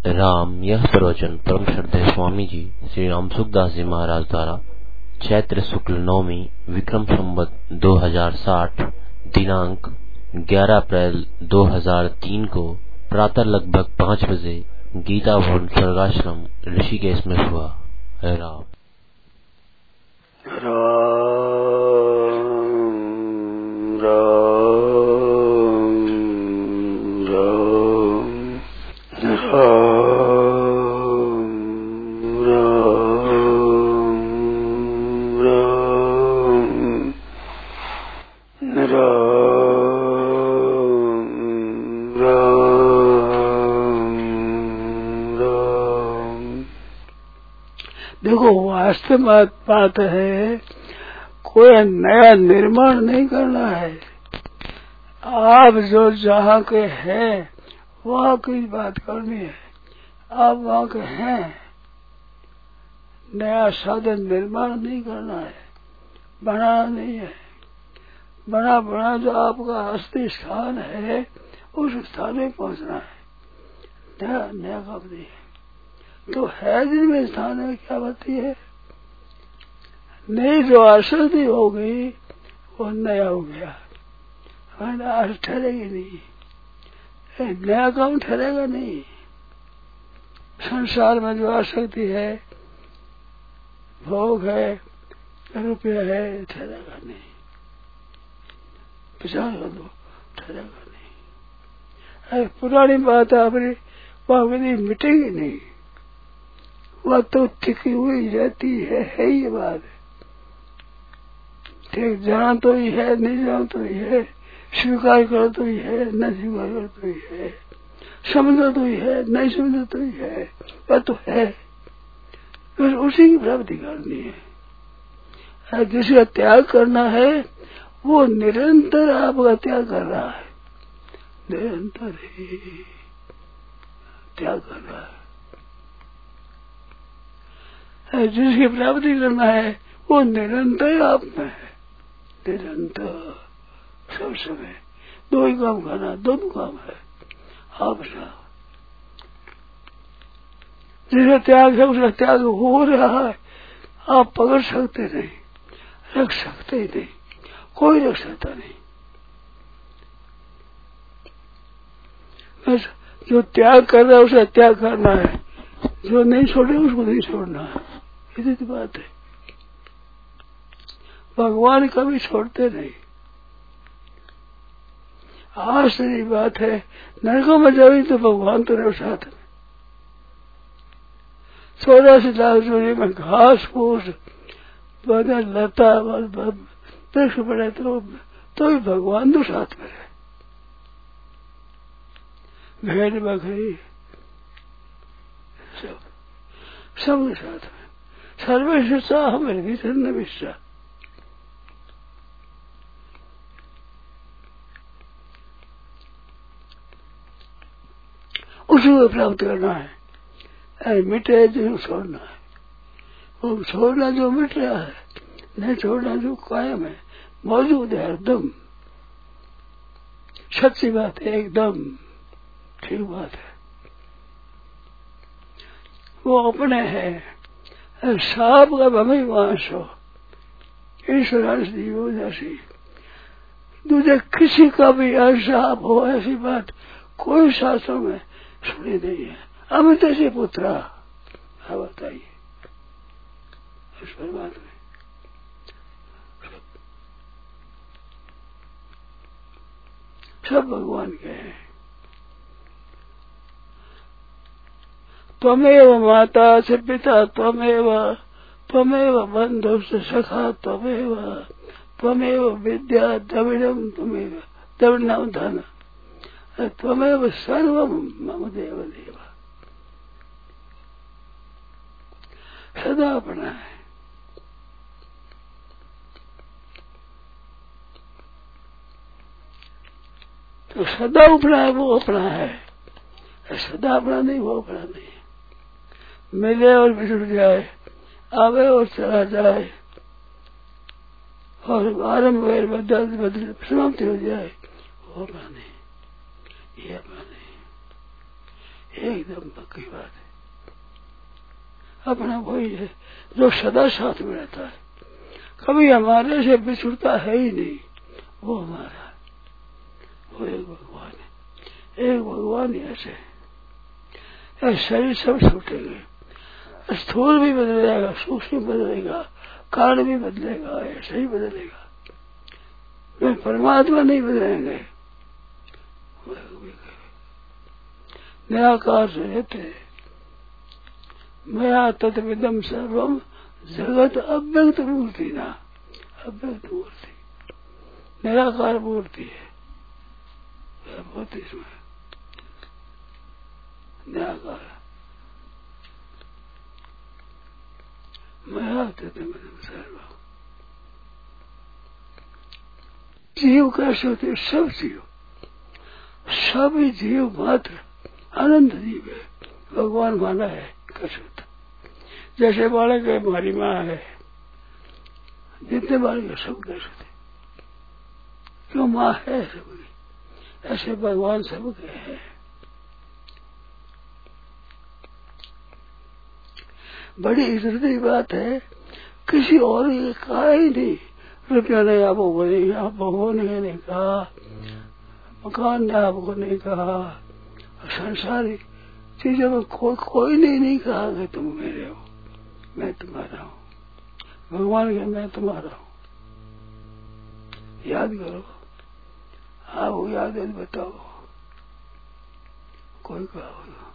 राम यह प्रवचन परम श्रद्धेय स्वामी जी श्री राम सुखदास जी महाराज द्वारा चैत्र शुक्ल नवमी विक्रम संवत 2060 दिनांक 11 अप्रैल 2003 को प्रातः लगभग 5 बजे गीता भवन स्वर्गाश्रम ऋषिकेश में हुआ। राम देखो, वास्तव बात है, कोई नया निर्माण नहीं करना है। आप जो जहाँ के हैं वहाँ की बात करनी है। आप वहाँ के हैं, नया साधन निर्माण नहीं करना है, बनाना नहीं है। बना जो आपका असली स्थान है उस स्थान में पहुँचना है। नया काम नहीं है। तो है जिनमें स्थान में क्या बात है, नई जो आसक्ति हो गई वो नया हो गया, आज ठहरेगी नहीं, नया काम ठहरेगा नहीं। संसार में जो आसक्ति है, भोग है, रुपया है, ठहरेगा नहीं। विचार कर दो, ठहरेगा नहीं। पुरानी बात अपनी वह विधि मिटेगी नहीं, वह तो टिकी हुई रहती है ये बात। ठीक, जान तो ही है, नहीं जान तो ही है, स्वीकार कर तो ही है, न स्वीकार कर तो ही है, समझो तो ही है, नहीं समझो तो ही है, वह तो है। फिर उसी की प्राप्ति करनी है। जिसका त्याग करना है वो निरंतर आपका त्याग कर रहा है, निरंतर ही त्याग कर रहा है। जिसकी प्राप्ति करना है वो निरंतर आप में है, निरंतर सब समय। दो ही काम करना, दोनों काम है आप साहब। जिसका त्याग है उसका त्याग हो रहा है, आप पकड़ सकते नहीं, रख सकते ही नहीं, कोई रख सकता नहीं। बस जो त्याग कर रहा है उसका त्याग करना है, जो नहीं छोड़े उसको नहीं छोड़ना है। इतनी तो बात है। भगवान कभी छोड़ते नहीं। आश्चर्य बात है, नरकों में जाओ तो भगवान तो रहे साथ में। 84 लाख जोड़ी में घास फूस बदन लता वृक्ष पड़े तो भी भगवान तो साथ में रहे। भेड़ बकरी सब साथ में। सर्वेश्वसा हमें भीतर न विश्वा। उसको प्राप्त करना है। मिटे जो छोड़ना है, वो छोड़ना जो मिट रहा है, नहीं छोड़ना जो कायम है, मौजूद है हरदम। सच्ची बात है, एकदम ठीक बात है। वो अपने है। सांप का भमी मांस हो, ईश्वरांश जीवो जैसी। दूसरे किसी का भी सांप हो, ऐसी बात कोई शास्त्रों में सुनी नहीं है। अमित से पुत्रा, हाँ बताइए इस पर बात में। सब भगवान के हैं। त्वमेव माता से पिता, त्वमेव बंधु से सखा, त्वमेव विद्या द्रविणम, द्रविणम धन, त्वमेव सर्वम मम देव देव। सदा अपना है। तो सदा अपना है, वो अपना है। सदा अपना नहीं, वो अपना नहीं। मिले और बिछुड़ जाए, आवे और चला जाए, और आरम्भ बदल समाप्ति हो जाए, वो अपना नहीं, ये अपना नहीं। एकदम पक्की बात है। अपना वही है जो सदा साथ में रहता है, कभी हमारे से बिछुड़ता है ही नहीं, वो हमारा है, वो एक भगवान है। एक भगवान ही ऐसे है। शरीर सब छूटेंगे, स्थूल भी बदल जाएगा, सूक्ष्म बदलेगा, कारण भी बदलेगा, ऐसे ही बदलेगा, वे परमात्मा नहीं बदलेंगे। निराकार से रहते मया तत्विदम सर्वम जगत अव्यक्त मूर्ति ना, अव्यक्त मूर्ति निराकार मूर्ति है, बहुत इसमें निराकार मया तत्विदम सर्वम। जीव कैसे होते? सब जीव, सभी जीव मात्र अनंत जीव है, भगवान माना है। कैसे होता? जैसे बालक है, हमारी माँ है, जितने बालक है सब कैसे थे, क्यों माँ है सबकी, ऐसे भगवान सबके हैं। बड़ी इज्जत की बात है, किसी और ने कहा ही नहीं, रुपया ने आपको नहीं, आप भगवान ने नहीं कहा, मकान ने आपको नहीं कहा, संसारी चीजों में कोई ने नहीं कहा कि तुम मेरे हो, मैं तुम्हारा हूँ। भगवान के मैं तुम्हारा हूँ। याद करो, आप याद है बताओ, कोई कहा होगा?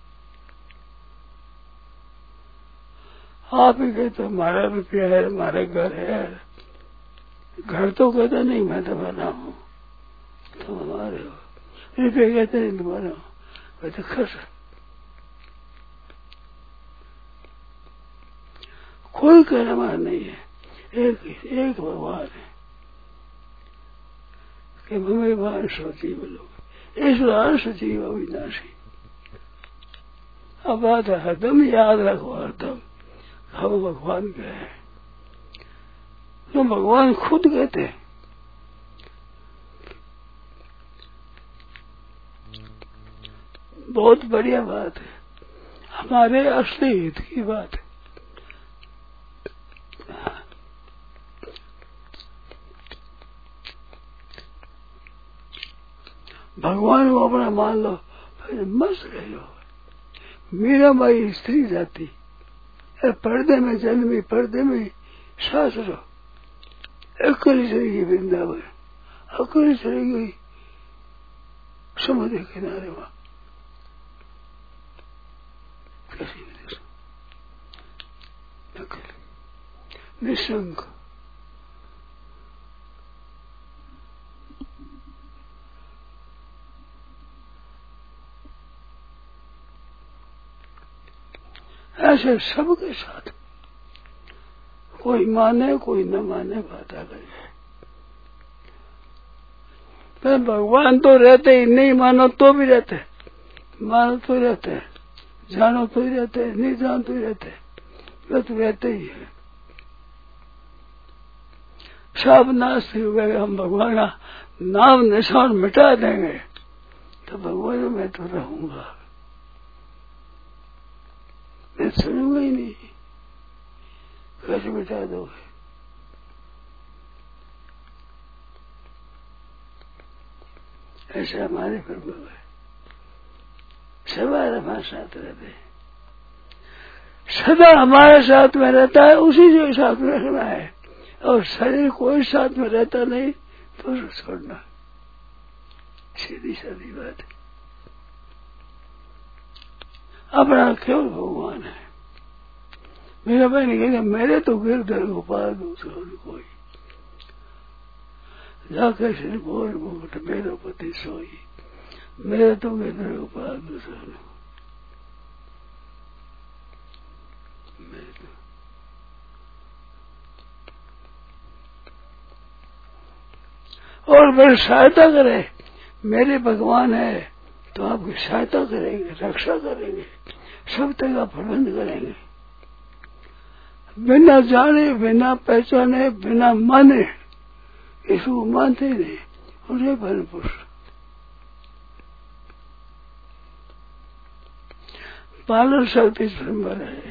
आप ही कहते हमारा रुपया है, हमारे घर है, घर तो कहते नहीं मैं तुम्हारा हूँ, तुम हमारे हो। रुपये कहते नहीं तुम्हारा हूँ, कहते खस। कोई कहने वाला नहीं है, एक भगवान है कि भगवान सजीव लोग, ईश्वर अंश जीव अविनाशी। अब बात हरदम याद रखो, हरदम हम भगवान के हैं, तो भगवान खुद कहते हैं बहुत बढ़िया बात है, हमारे असली हित की बात है। भगवान को अपना मान लो, मस्त रह लो। मीरा बाई स्त्री जाती, पर्दे में जन्मी, पर्दे में सास रहो, अकेली चली गई वृंदावन, अकेली चली गई समुद्र किनारे, वहां कैसी अकेली निशंक। ऐसे सबके साथ कोई माने कोई न माने, बात आ गई है। पर भगवान तो रहते ही, नहीं मानो तो भी रहते, मानो तो रहते, जानो तो ही रहते, नहीं जानो तो ही रहते, वे तो रहते ही है। सब नाश हो गए, हम भगवान का नाम निशान मिटा देंगे तो भगवान मैं तो रहूंगा, मैं सुनूंगा ही नहीं। कैसे मिटा दोगे? ऐसे हमारे प्रभु है, सदा हमारे साथ रहते हैं, सदा हमारे साथ में रहता है, उसी से साथ में रहना है। और शरीर कोई साथ में रहता नहीं तो छोड़ना, सीधी सादी बात है। अपना केवल भगवान है। मेरा भाई ने कहा मेरे तो गिरधर गोपाल दूसरों ने कोई, जाकर श्री बोल मुकुट मेरा पति सोई, मेरे तो गिरधर गोपाल दूसरों ने। और मेरी सहायता करे, मेरे भगवान है तो आपकी सहायता करेंगे, रक्षा करेंगे, सब तरह का प्रबंध करेंगे, बिना जाने, बिना पहचाने, बिना माने, इसको मानते ही नहीं, उन्हें भरण पोषण। पालन शक्ति स्वयंवर है।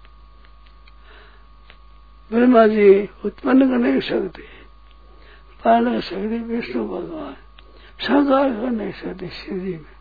ब्रह्मा जी उत्पन्न करने की शक्ति, पालन शक्ति विष्णु भगवान, संहार करने की शक्ति शिव जी में।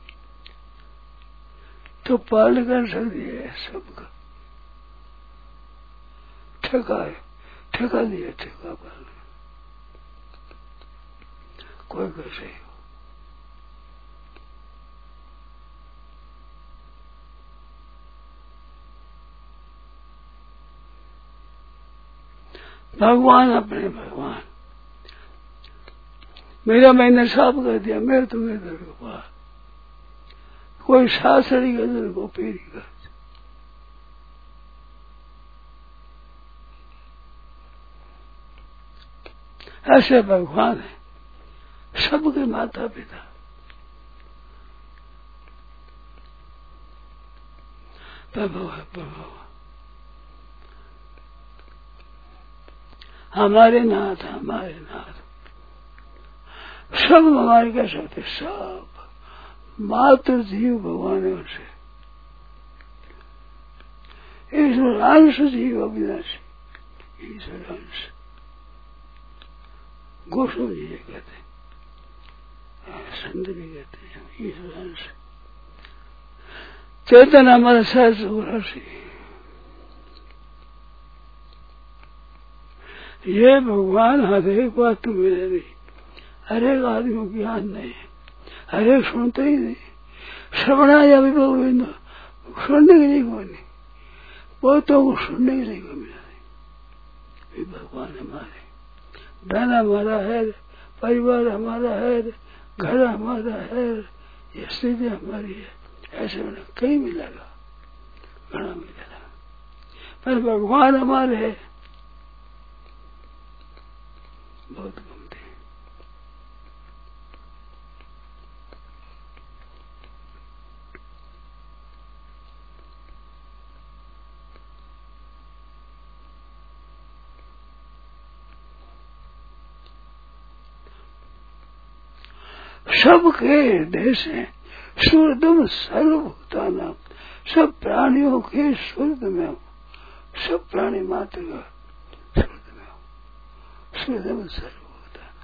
तो पालन कर सकती है सबका। ठेका है, ठेका दिया, ठेका पालन कोई कैसे हो। भगवान अपने भगवान, मेरा मैंने साफ कर दिया, मैं तुम्हें दर को पार, कोई शास्त्री गजल को पीरी कर। ऐसे भगवान है, सबके माता पिता। प्रभु है, प्रभु हमारे नाथ, हमारे नाथ, सब हमारे कह सकते, सब मात्र जीव भगवान से, ईश्वर अंश जीव अविनाशी, ईश्वर अंश गोस्वामी जी कहते हैं, संत भी कहते हैं ईश्वर अंश। चेतन हमारा सहज राशि, ये भगवान हर एक बात तो मिले नहीं, हर एक आदमी को ज्ञान नहीं है, हर एक सुनते ही नहीं। श्रवणा या भी गोविंद सुनने के लिए कोई नहीं, बहुतों को सुनने के लिए कोई मिला नहीं। भगवान हमारे, धन हमारा है, परिवार हमारा है, घर हमारा है, ये स्थिति हमारी है, ऐसे उन्हें कहीं मिलेगा, घना मिलेगा, पर भगवान हमारे है, बहुत गमते हैं। सबके हृदय से सूर्यदम सर्वभूतानां, सब प्राणियों के सूर्य में हो, सब प्राणी मात्र का सूर्य में हो, सूर्यदम सर्वभूतानां।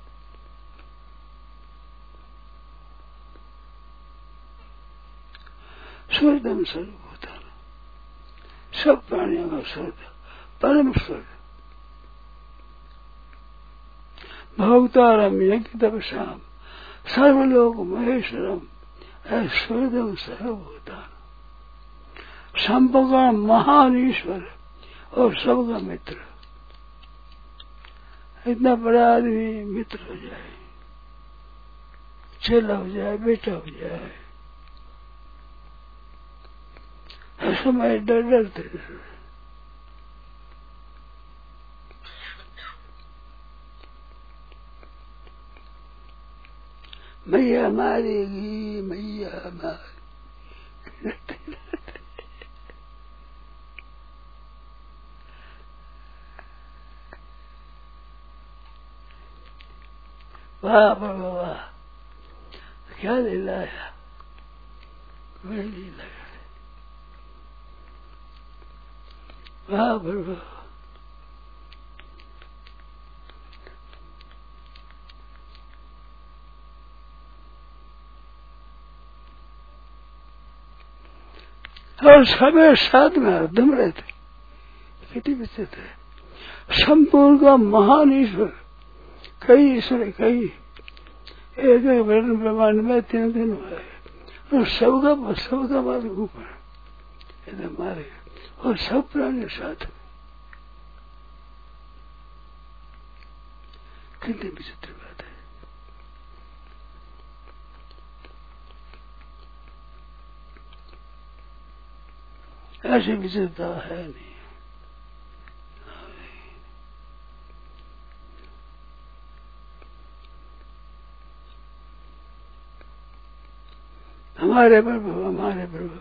सूर्यदम सर्वभूतानां, सब प्राणियों का सूर्य, परम सूर्य। भोक्तारम यज्ञ तपसाम सर्वलोक महेश्वरम ऐश्वर्यम सर्वभूतान, संपका महान ईश्वर और सबका मित्र। इतना बड़ा आदमी मित्र हो जाए, चेला हो जाए, बेटा हो जाए, हर समय डरते। मैया मारेगी, मैया मारेगी, वाह बाबा वाह, क्या ले लाया, मैं नहीं लगा, वाह बाबा। और समय साथ में हरदम रहते, कितनी विचित्र है। संपूर्ण का महान ईश्वर, कई ईश्वर, कई एक ब्रह्मांड में 3 दिन हुए, और सबका मारे ऊपर एकदम मारे, और सब प्राणी साथ में, कितनी विचित्र बात है। ऐसी विचित्रता है नहीं। हमारे प्रभु, हमारे प्रभु,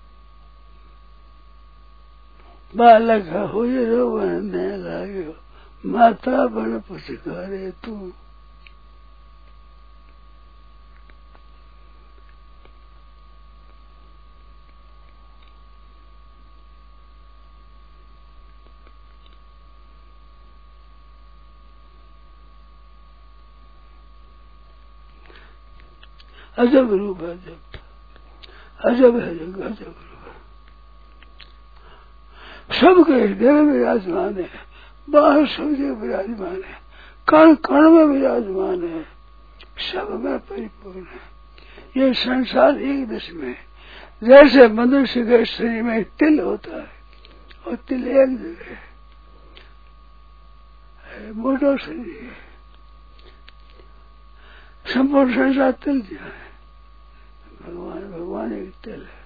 बालक हो रोवन लागे, माता बन पुचकारे तू। अजब रूप है, अजब है जग, अजब रूप है। सबके हृदय में विराजमान है, बाहर सब जगह विराजमान है, कण कण में विराजमान है, सब में परिपूर्ण है। ये संसार एक दश में, जैसे मनुष्य के शरीर में तिल होता है और तिल एक जगह है, मोटा शरीर है, संपूर्ण संसार तिल दिया है। भगवान एक तिल है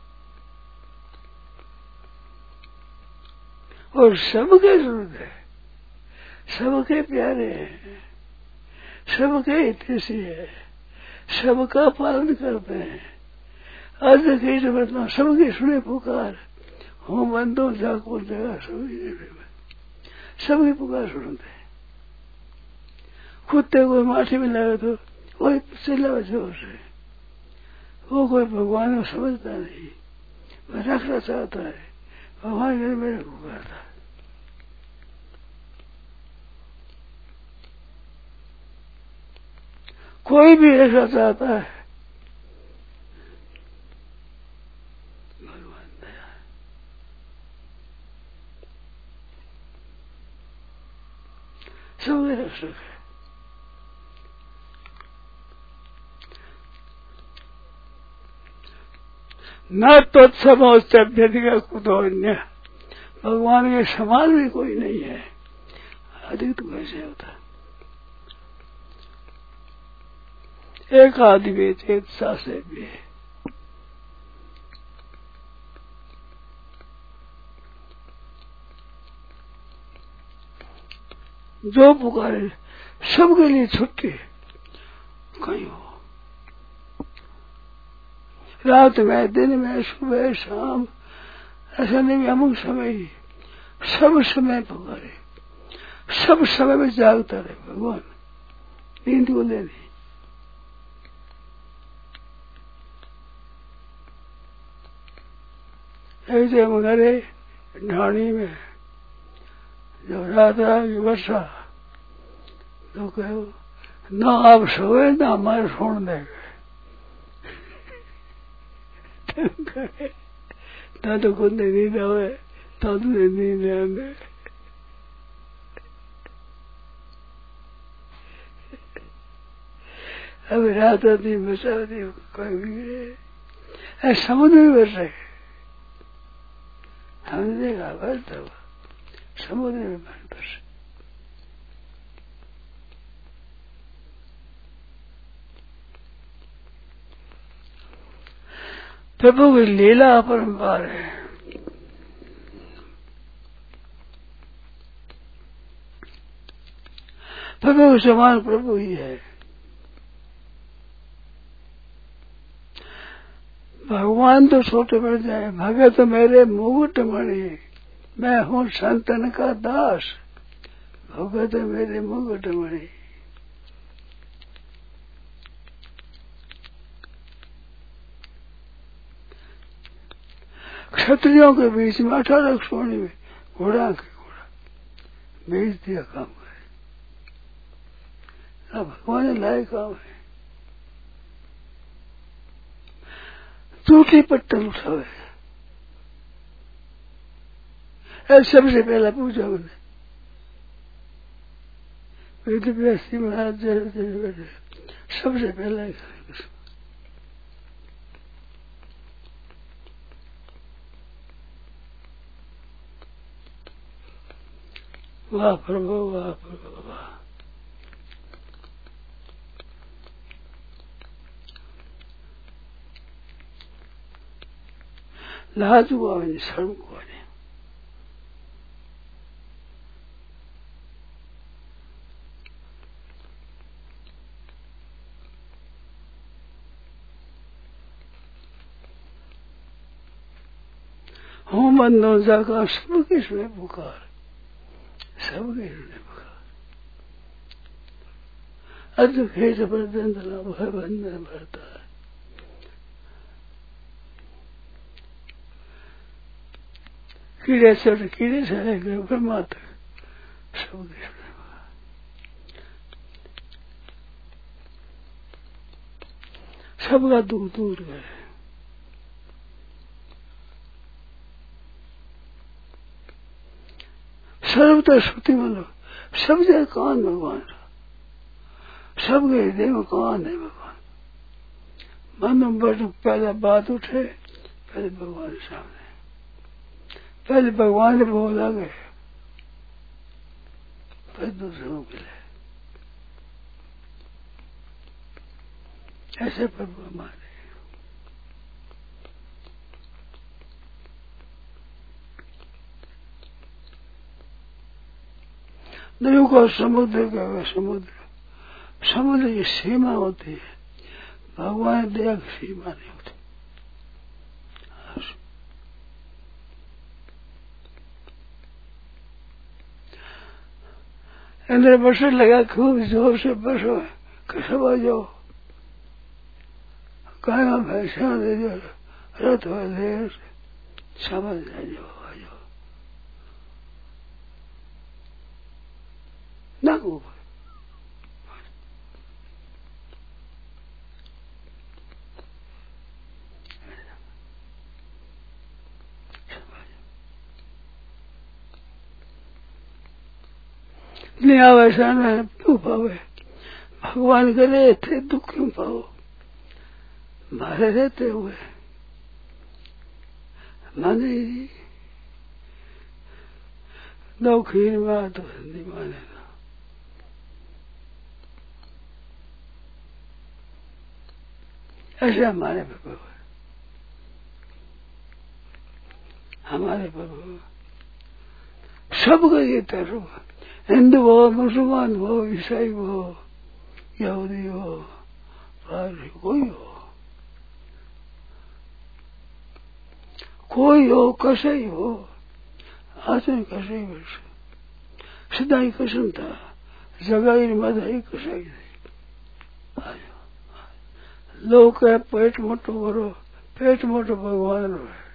और सबके जरूरत है, सबके प्यारे हैं, सबके हितैषी है, सबका पालन करते हैं। आज की जरूरत ना, सबकी सुने पुकार, हो बंदो जाको जगह सबकी पुकार सुनते हैं। कुत्ते को माटी में लगे तो वही चिल्ला जोर से, वो कोई भगवान को समझता नहीं, वह रखना चाहता है, भगवान ने मेरे को कहा था। कोई भी ऐसा चाहता है, भगवान दया, सबके रक्षक है। न तो समोच्चभ्यधिक कुतो अन्य, भगवान के समान भी कोई नहीं है, अधिक तो कैसे होता। एक आदि चेत सासे भी है, जो पुकारे सबके लिए छुट्टी कहीं हो, रात में दिन में सुबह शाम, ऐसा नहीं अमुक समय ही, सब समय पुकारे, सब समय में जागता रहे भगवान, नींद को ले दी। ऐसे मगरे ढाणी में जब रात की वर्षा, तो कहो ना आप सोए ना हमारे सोने देंगे, ना तो खुद नींद आवे, तो नींद आने। अभी रात आती बचा होती, कोई बिगड़े समुद्र में बच रहे, हमने देखा बचता हुआ समुद्र में बस। प्रभु की लीला अपरंपार है। प्रभु के समान प्रभु ही है। भगवान तो छोटे पड़ जाए, भगत मेरे मुकुट मणि, मैं हूँ संतन का दास, भगत मेरे मुकुट मणि। क्षत्रियों के बीच में 18 सोनी में घोड़ा के घोड़ा बेच दिया काम है, अब भगवान ने लाए काम है। टूटी पत्थर उठावे, सबसे पहला पूछा मैंने, वेद व्यासी महाराज बैठे, सबसे पहला वाह प्रभु, वाह प्रभु, वाह। लाज को आवे, शर्म को आवे। हूँ बंदों जाका सबके इसमें पुकार, सबके हृदय में अद्भुत खेत पर दंडला भय बंधन भरता है। कीड़े से ब्रह्मा तक सबके हृदय में सबका दुख दूर गए। सर्वतः श्रुति मतलब सब जगह कान भगवान, सबके हृदय में कान है भगवान। मन बट पहला बात उठे, पहले भगवान के सामने, पहले भगवान ने बोला गए, फिर दूसरों के लिए। ऐसे प्रभु हमारे नदियों का समुद्र का समुद्र, समुद्र की सीमा होती है, भगवान दया की सीमा नहीं होती। अंदर बरसत लगा, खूब जोर से बरसो, कसबा जाओ, गाया भैंसा दे दो, रथ ले समझ ले जाओ, आ जाओ ना को नहीं वैसा न क्यों पावे, भगवान करे थे दुख क्यों पाओ, मारे रहते हुए माने दो खीर में तो नहीं मानेगा। ऐसे हमारे प्रभु, हमारे प्रभु सबका ये तरफ, हिंदू हो, मुसलमान हो, ईसाई हो, यहूदी हो, पारसी, कोई हो, कोई हो, कसाई हो, आचरण कसाई वर्ष सदाई कसम था, जगाई मदाई कसाई थी। लोग कहे पेट मोटो करो, पेट मोटो भगवान रो है।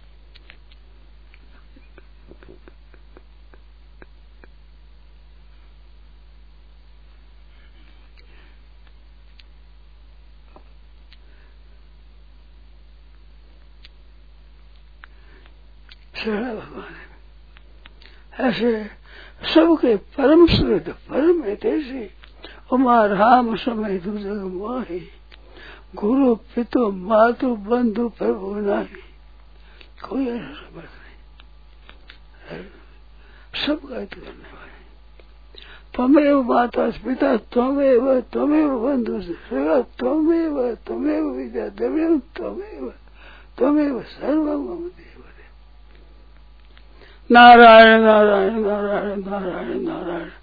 भगवान ऐसे सबके परम श्रेष्ठ परम हितैषी, उमा राम समय जग माही, गुरु पितु मातु बंधु प्रभु नाही, कोई ऐसा समझ नहीं, सबका हित करने वाले। त्वमेव माता पिता त्वमेव, त्वमेव बंधु सगा त्वमेव, त्वमेव विद्या द्रव्यम त्वमेव, त्वमेव सर्वं मम देव। नारायण नारायण नारायण नारायण नारायण।